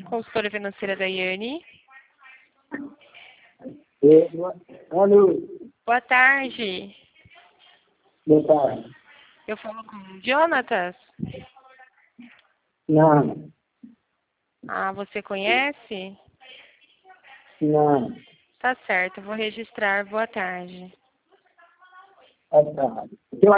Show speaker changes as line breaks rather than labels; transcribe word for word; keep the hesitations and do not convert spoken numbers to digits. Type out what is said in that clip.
consultora financeira da Iane.
É, alô,
Boa tarde.
boa tarde.
Eu falo com o Jonatas.
Não,
Ah, você conhece?
não,
Tá certo, eu vou registrar. Boa tarde.
boa tarde.